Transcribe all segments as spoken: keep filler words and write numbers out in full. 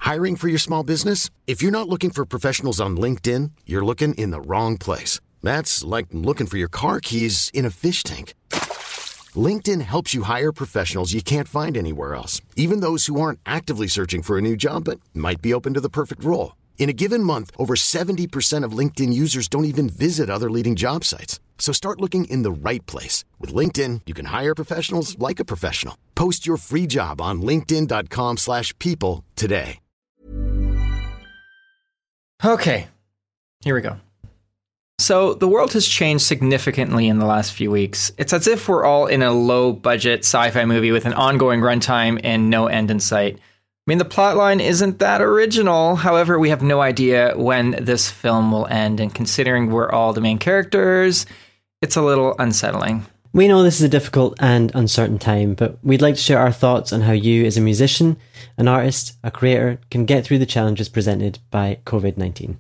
Hiring for your small business? If you're not looking for professionals on LinkedIn, you're looking in the wrong place. That's like looking for your car keys in a fish tank. LinkedIn helps you hire professionals you can't find anywhere else, even those who aren't actively searching for a new job but might be open to the perfect role. In a given month, over seventy percent of LinkedIn users don't even visit other leading job sites. So start looking in the right place. With LinkedIn, you can hire professionals like a professional. Post your free job on linkedin.com slash people today. Okay, here we go. So the world has changed significantly in the last few weeks. It's as if we're all in a low-budget sci-fi movie with an ongoing runtime and no end in sight. I mean, the plotline isn't that original. However, we have no idea when this film will end, and considering we're all the main characters, it's a little unsettling. We know this is a difficult and uncertain time, but we'd like to share our thoughts on how you, as a musician, an artist, a creator, can get through the challenges presented by covid nineteen.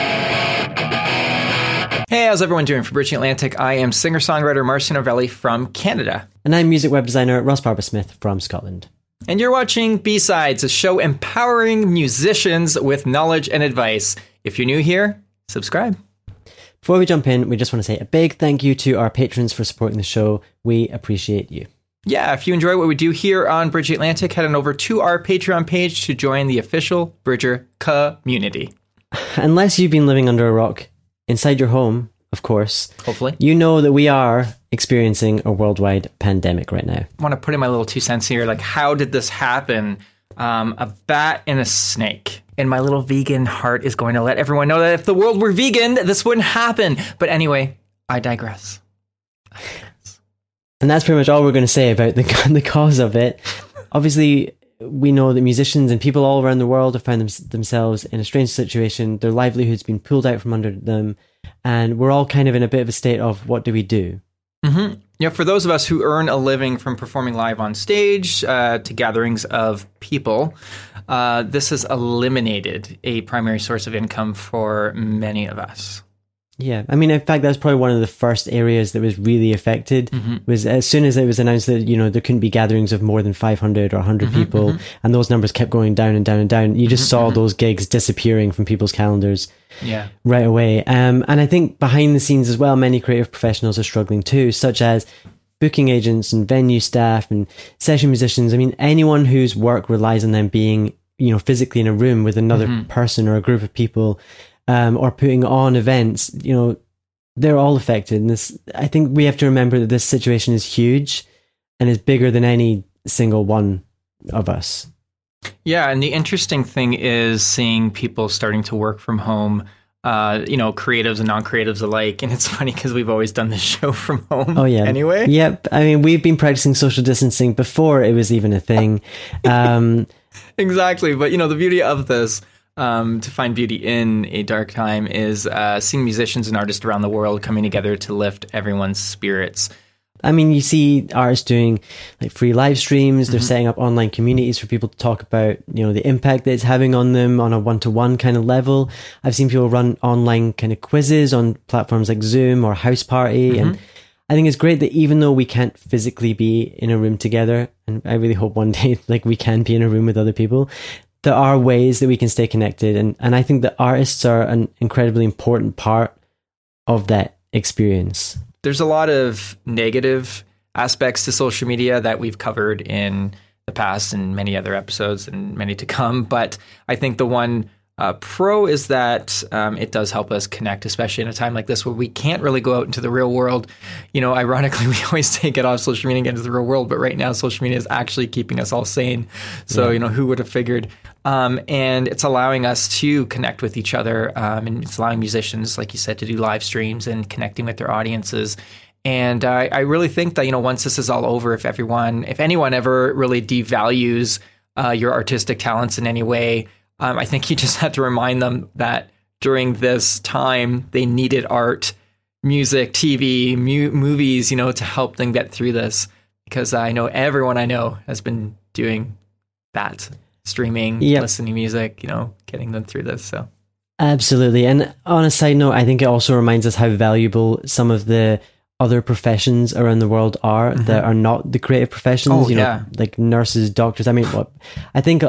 Hey, how's everyone doing? For Bridging Atlantic, I am singer-songwriter Marcia Novelli from Canada. And I'm music web designer Ross Barber-Smith from Scotland. And you're watching B-Sides, a show empowering musicians with knowledge and advice. If you're new here, subscribe. Before we jump in, we just want to say a big thank you to our patrons for supporting the show. We appreciate you. Yeah, if you enjoy what we do here on Bridging Atlantic, head on over to our Patreon page to join the official Bridger community. Unless you've been living under a rock, inside your home, of course, hopefully, you know that we are experiencing a worldwide pandemic right now. I want to put in my little two cents here. Like, how did this happen? Um, a bat and a snake. And my little vegan heart is going to let everyone know that if the world were vegan, this wouldn't happen. But anyway, I digress. I digress. And that's pretty much all we're going to say about the, the cause of it. Obviously, we know that musicians and people all around the world have found them, themselves in a strange situation. Their livelihood's been pulled out from under them. And we're all kind of in a bit of a state of, what do we do? Mm-hmm. Yeah, for those of us who earn a living from performing live on stage uh, to gatherings of people, uh, this has eliminated a primary source of income for many of us. Yeah, I mean, in fact, that's probably one of the first areas that was really affected. Mm-hmm. Was as soon as it was announced that, you know, there couldn't be gatherings of more than five hundred or one hundred mm-hmm, people, mm-hmm. and those numbers kept going down and down and down. You just mm-hmm, saw mm-hmm. those gigs disappearing from people's calendars. Yeah, right away. Um, and I think behind the scenes as well, many creative professionals are struggling too, such as booking agents and venue staff and session musicians. I mean, anyone whose work relies on them being, you know, physically in a room with another mm-hmm. person or a group of people, um, or putting on events, you know, they're all affected. And this, I think we have to remember that this situation is huge and is bigger than any single one of us. Yeah, and the interesting thing is seeing people starting to work from home, uh, you know, creatives and non-creatives alike. And it's funny because we've always done this show from home. Oh, yeah. Anyway. Yep. I mean, we've been practicing social distancing before it was even a thing. Um, exactly. But, you know, the beauty of this, um, to find beauty in a dark time, is uh, seeing musicians and artists around the world coming together to lift everyone's spirits. I mean, you see artists doing like free live streams. They're mm-hmm. setting up online communities for people to talk about, you know, the impact that it's having on them on a one-to-one kind of level. I've seen people run online kind of quizzes on platforms like Zoom or House Party. Mm-hmm. And I think it's great that even though we can't physically be in a room together, and I really hope one day like we can be in a room with other people, there are ways that we can stay connected. And, and I think that artists are an incredibly important part of that experience. There's a lot of negative aspects to social media that we've covered in the past and many other episodes and many to come. But I think the one uh, pro is that um, it does help us connect, especially in a time like this where we can't really go out into the real world. You know, ironically, we always take it off social media and get into the real world. But right now, social media is actually keeping us all sane. So, yeah. you know, who would have figured? Um, and it's allowing us to connect with each other. Um, and it's allowing musicians, like you said, to do live streams and connecting with their audiences. And uh, I really think that, you know, once this is all over, if everyone, if anyone ever really devalues uh, your artistic talents in any way, um, I think you just have to remind them that during this time, they needed art, music, T V, mu- movies, you know, to help them get through this. Because I know everyone I know has been doing that. Streaming, yep. listening music, you know, getting them through this. So absolutely. And on a side note, I think it also reminds us how valuable some of the other professions around the world are mm-hmm. that are not the creative professions, oh, you know, yeah. like nurses, doctors. I mean, what I think a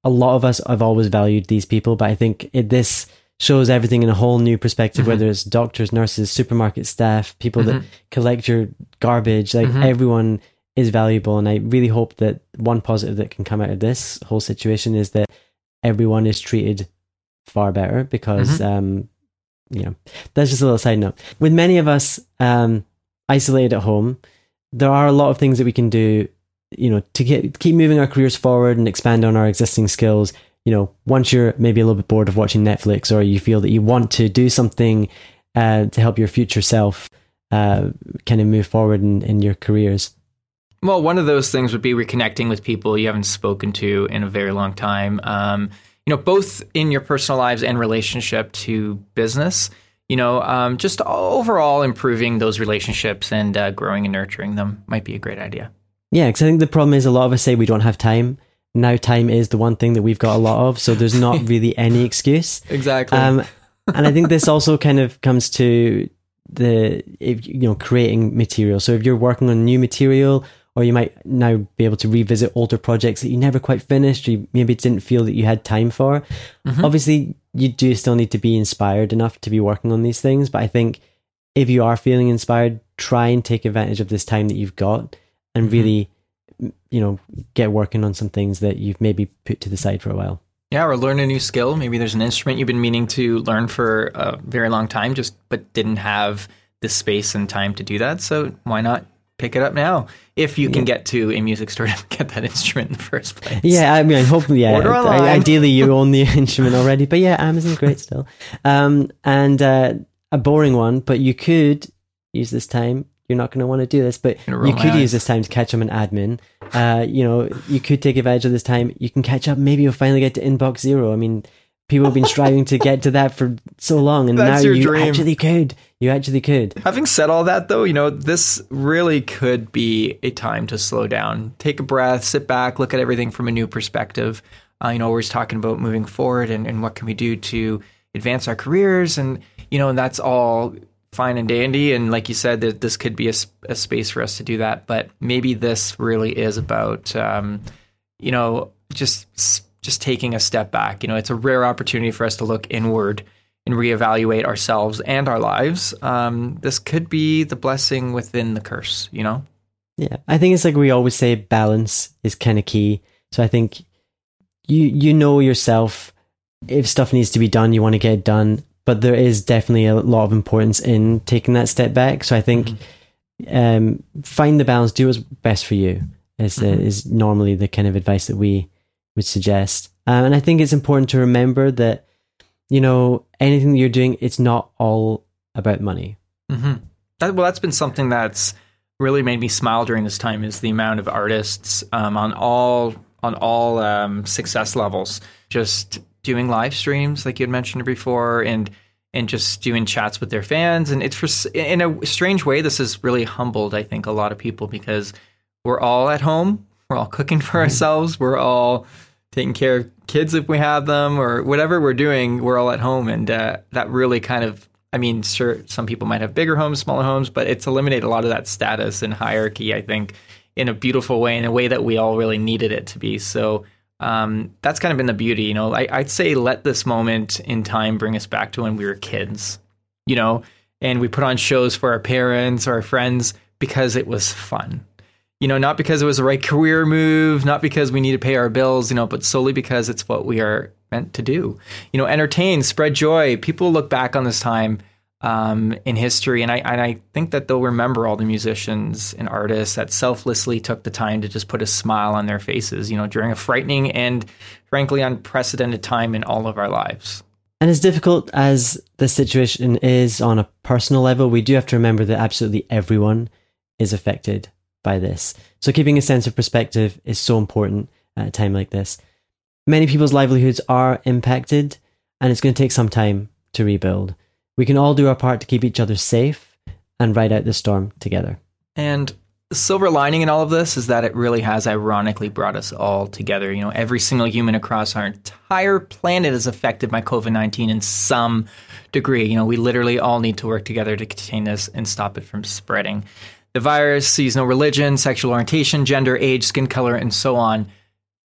a lot of us have always valued these people, but I think it, this shows everything in a whole new perspective, mm-hmm. whether it's doctors, nurses, supermarket staff, people mm-hmm. that collect your garbage, like mm-hmm. everyone is valuable. And I really hope that one positive that can come out of this whole situation is that everyone is treated far better, because, mm-hmm. um, you know, that's just a little side note. With many of us um, isolated at home, there are a lot of things that we can do, you know, to get, keep moving our careers forward and expand on our existing skills. You know, once you're maybe a little bit bored of watching Netflix, or you feel that you want to do something uh, to help your future self uh, kind of move forward in, in your careers. Well, one of those things would be reconnecting with people you haven't spoken to in a very long time. Um, you know, both in your personal lives and relationship to business. You know, um, just overall improving those relationships and uh, growing and nurturing them might be a great idea. Yeah, because I think the problem is a lot of us say we don't have time. Now time is the one thing that we've got a lot of, so there's not really any excuse. Exactly. Um, and I think this also kind of comes to the, if, you know, creating material. So if you're working on new material, or you might now be able to revisit older projects that you never quite finished, or you maybe didn't feel that you had time for. Mm-hmm. Obviously, you do still need to be inspired enough to be working on these things. But I think if you are feeling inspired, try and take advantage of this time that you've got, and really, you know, get working on some things that you've maybe put to the side for a while. Yeah, or learn a new skill. Maybe there's an instrument you've been meaning to learn for a very long time, just but didn't have the space and time to do that. So why not pick it up now, if you can yeah. get to a music store to get that instrument in the first place. Yeah, I mean, hopefully, yeah. Order online. Ideally, you own the instrument already. But yeah, Amazon's great still. Um, and uh, a boring one, but you could use this time. You're not going to want to do this, but you could use this time to catch up on admin. Uh, you know, you could take advantage of this time. You can catch up. Maybe you'll finally get to inbox zero. I mean, people have been striving to get to that for so long, and That's now your you dream. actually could. You actually could. Having said all that, though, you know, this really could be a time to slow down, take a breath, sit back, look at everything from a new perspective. Uh, you know, we're just talking about moving forward and, and what can we do to advance our careers. And, you know, and that's all fine and dandy. And like you said, that this could be a, a space for us to do that. But maybe this really is about, um, you know, just just taking a step back. You know, it's a rare opportunity for us to look inward and reevaluate ourselves and our lives. Um, this could be the blessing within the curse, you know? Yeah, I think it's like we always say, balance is kind of key. So I think you you know yourself, if stuff needs to be done, you want to get it done. But there is definitely a lot of importance in taking that step back. So I think mm-hmm. um, find the balance, do what's best for you is, mm-hmm. uh, is normally the kind of advice that we would suggest. Uh, and I think it's important to remember that, you know, anything that you're doing, it's not all about money. Mm-hmm. That, well, that's been something that's really made me smile during this time, is the amount of artists um, on all on all um, success levels, just doing live streams like you had mentioned before, and and just doing chats with their fans. And it's for, in a strange way, this has really humbled, I think, a lot of people, because we're all at home, we're all cooking for ourselves, we're all taking care of kids if we have them, or whatever we're doing, we're all at home. And uh, that really kind of, I mean, sure, some people might have bigger homes, smaller homes, but it's eliminated a lot of that status and hierarchy, I think, in a beautiful way, in a way that we all really needed it to be. So um, that's kind of been the beauty, you know. I, I'd say let this moment in time bring us back to when we were kids, you know, and we put on shows for our parents or our friends because it was fun. You know, not because it was the right career move, not because we need to pay our bills, you know, but solely because it's what we are meant to do. You know, entertain, spread joy. People look back on this time um, in history, and I and I think that they'll remember all the musicians and artists that selflessly took the time to just put a smile on their faces, you know, during a frightening and frankly unprecedented time in all of our lives. And as difficult as the situation is on a personal level, we do have to remember that absolutely everyone is affected by this. So keeping a sense of perspective is so important at a time like this. Many people's livelihoods are impacted, and it's going to take some time to rebuild. We can all do our part to keep each other safe and ride out the storm together. And the silver lining in all of this is that it really has ironically brought us all together. You know, every single human across our entire planet is affected by covid nineteen in some degree. You know, we literally all need to work together to contain this and stop it from spreading. The virus sees no religion, sexual orientation, gender, age, skin color, and so on.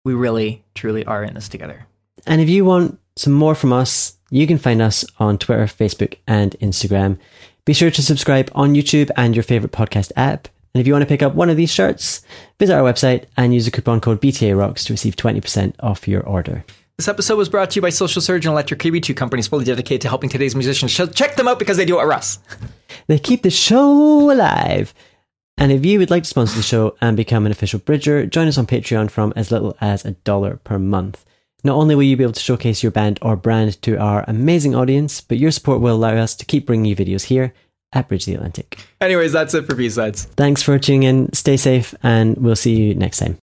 we really, truly are in this together. And if you want some more from us, you can find us on Twitter, Facebook, and Instagram. Be sure to subscribe on YouTube and your favorite podcast app. And if you want to pick up one of these shirts, visit our website and use the coupon code B T A Rocks to receive twenty percent off your order. This episode was brought to you by Social Surge and Electric K B, two companies fully dedicated to helping today's musicians. So check them out because they do it, Russ. They keep the show alive. And if you would like to sponsor the show and become an official Bridger, join us on Patreon from as little as a dollar per month. Not only will you be able to showcase your band or brand to our amazing audience, but your support will allow us to keep bringing you videos here at Bridge the Atlantic. Anyways, that's it for B-Sides. Thanks for tuning in. Stay safe, and we'll see you next time.